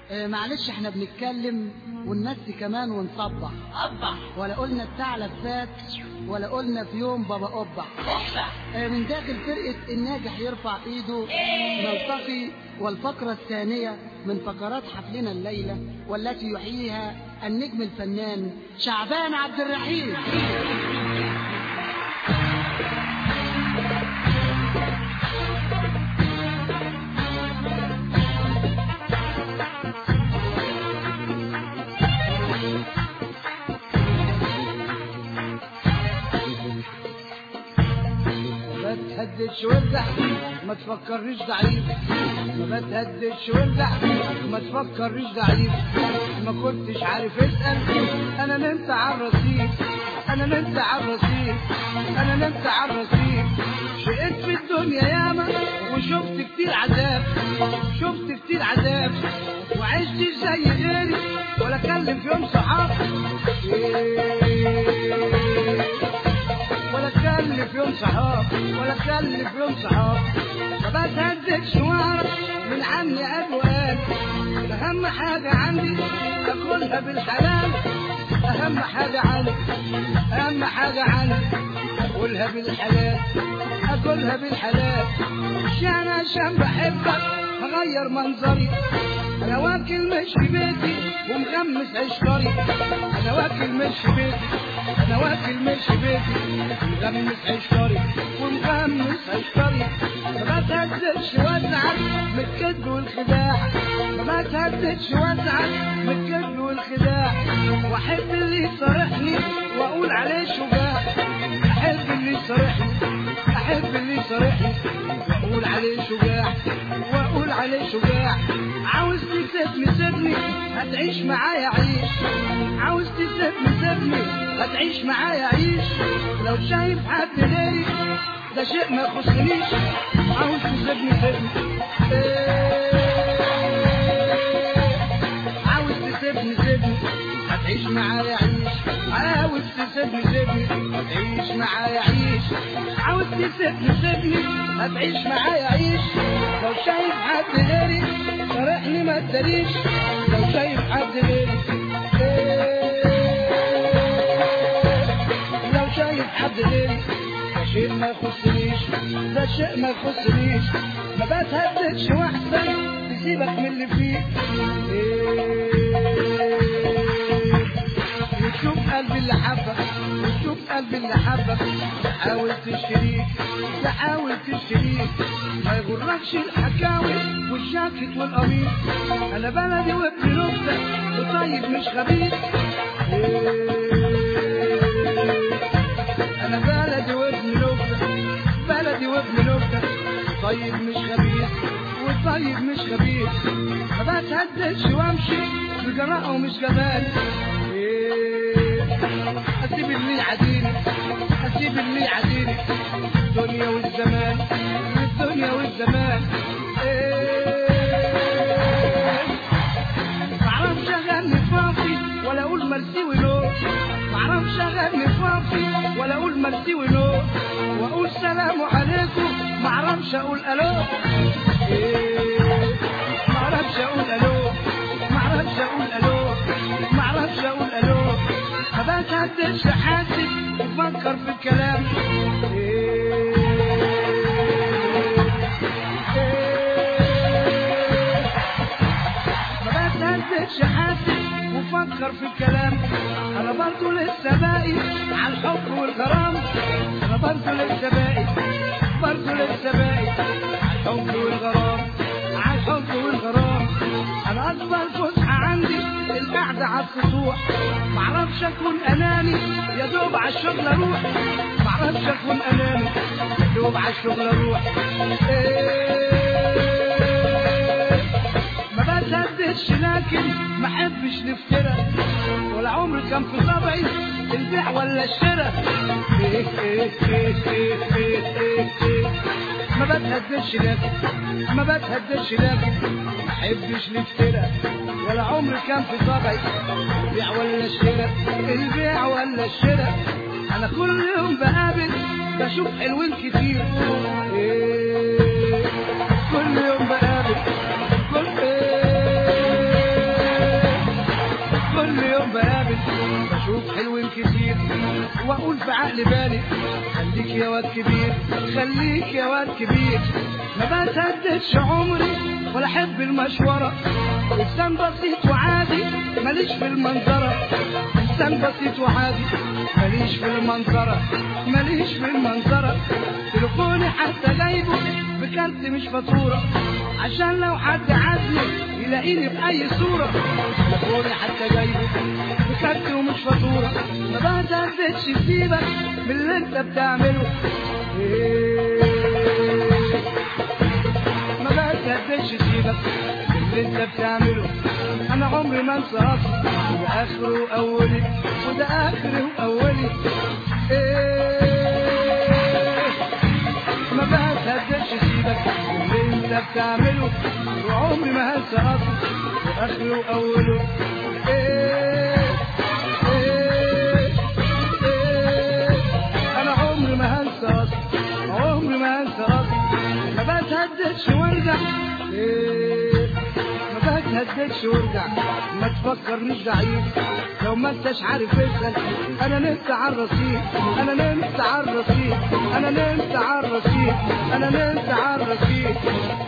معلش احنا بنتكلم وننسي كمان ونصبح ولا قلنا الثعلب فات ولا قلنا في يوم بابا قبح. من داخل فرقة الناجح يرفع ايده نلتقي. والفقرة الثانية من فقرات حفلنا الليلة والتي يحييها النجم الفنان شعبان عبد الرحيم. ما تهددش وارجع ما تفكرنيش ضعيف، ما تهددش وارجع ما تفكرنيش ضعيف. ما كنتش عارف اسأل انا نمت على الرصيف، انا نمت على الرصيف، انا نمت على الرصيف. شقيت في الدنيا ياما وشفت كتير عذاب، شفت كتير عذاب وعشتش زي غيري ولا كلم في يوم صحاب، ولا كلف يوم صحاب، ولا كلف يوم صحاب. ما بتهددش واعرف من عني أبواب. أهم حاجة عندي أكلها بالحلال، أهم حاجة عندي، أهم حاجة عندي أكلها بالحلال، أكلها بالحلال. مش أنا عشان بحبك هغير منظري، أنا واكل مش في بيتي ومغمس عشقري، أنا واكل مش في بيتي، أنا واكل مش في بيتي ومغمس عشقري ومغمس عشقري. ما بتهددش وازعل من الكذب والخداع، ما بتهددش وازعل من الكذب والخداع. وأحب اللي يصارحني وأقول عليه شجاع، أحب اللي يصارحني، أحب اللي يصارحني وأقول عليه شجاع، وأقول عليه شجاع. عاوز تسيبني سيبني هتعيش معايا عيش، عاوز تسيبني سيبني هتعيش معايا عيش. لو شايف حد غيري ده شيء ما يخصنيش، عاوز تسيبني سيبني عاوز تسيبني سيبني هتعيش معايا عيش، عاوز تسيبني سيبني هتعيش معايا عيش، عاوز تسيبني سيبني هتعيش معايا عيش. لو شايف حد غيري صارحني ما تداريش، لو شايف حد غيري لو شايف حد غيري ده شيء ما يخصنيش، ده شيء ما يخصنيش. ما بتهددش واحسن تسيبك من اللي فيه وتشوف قلبي اللي حبك، وتشوف قلبي اللي حبك. تحاول تشتريك، تحاول تشتريك. ما يغركش الحكاوي والشاكت والقميص، انا بلدي وابن نكتة وطيب مش خبيث. انا بلدي وابن نكتة، بلدي وابن نكتة طيب مش خبيث، وطيب مش خبيث. ما بتهددش وامشي بجراءة ومش جبان. اسيب اللي يعاديني، اسيب اللي يعاديني. الدنيا والزمان، الدنيا والزمان. معرفش اغني فاضي ولا اقول مرسي ولو، معرفش اغني فاضي ولا اقول مرسي ولو، واقول سلام عليكم معرفش اقول الو. معرفش اقول الو، معرفش اقول الو، معرفش اقول الو. ما بتهددش حاسس وفكر في الكلام. ما بتهددش حاسس وفكر في الكلام. انا برضو لسه باقي على الحب والغرام، انا برضو لسه باقي، برضو لسه باقي على الحب والغرام، على الحب والغرام. انا اكبر فسحة عندي القعدة على السطوح. معرفش اكون اناني يا دوب على الشغل اروح، معرفش اكون اناني يا دوب على الشغل اروح. ما بتهددش لكن ما احبش نفترى، ولا عمري كان في طبعي البيع ولا الشراء. ما بتهددش لكن، ما بتهددش لكن ما احبش نفترى، ولا عمري كان في طبعي البيع ولا الشراء، البيع ولا الشراء. انا كل يوم بقابل بشوف حلوين كتير، كل يوم بقابل كل شوف حلوين كتير واقول في عقل بالي خليك يا واد كبير، خليك يا واد كبير. ما بتهددش عمري ولا احب المشوره، انسان بسيط وعادي ماليش في المنظره، انسان بسيط وعادي ماليش في المنظره، ماليش في المنظره. تليفوني حتى جايبه بكارت مش فاتوره، عشان لو حد عازمي يلاقيني في اي صوره. تليفوني حتى جايبه بكارت ومش فاتوره. ما بتهددش سيبك من اللي انت بتعمله، ما بتهددش سيبك من اللي انت بتعمله. انا عمري ما انسى اصلي، وده اخره واولي، وده اخره واولي. ما بتهددش سيبك من اللي انت بتعمله، وعمري ما هنسى اصلي واخره واوله. انا عمري ما هنسى اصلي، عمري ما هنسى اصلي. ما بتهددش وارجع، ما بتهددش وارجع. ما تفكرنيش ضعيف لو ما انتش عارف اسال. انا نمت على الرصيف، انا نمت على الرصيف، انا نمت على الرصيف، انا نمت على الرصيف.